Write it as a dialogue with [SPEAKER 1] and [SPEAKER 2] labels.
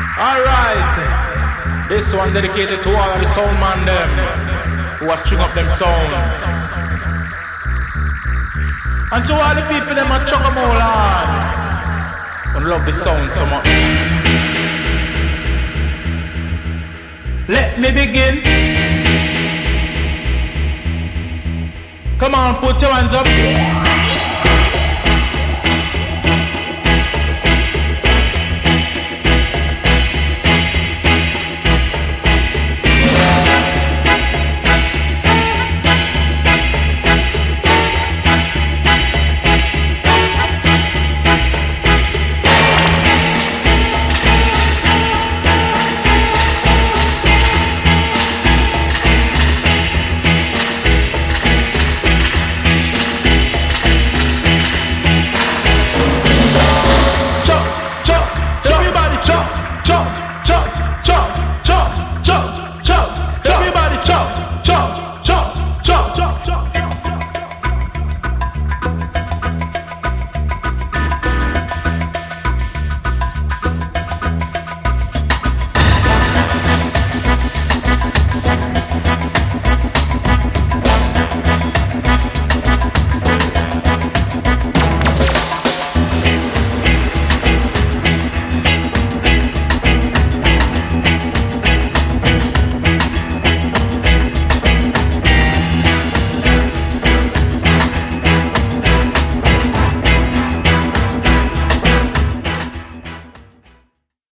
[SPEAKER 1] Alright, this one dedicated to all of the sound man them who are string up them sound. And to all the people them a chuck 'em all on and love the sound so much. Let me begin. Come on, put your hands up.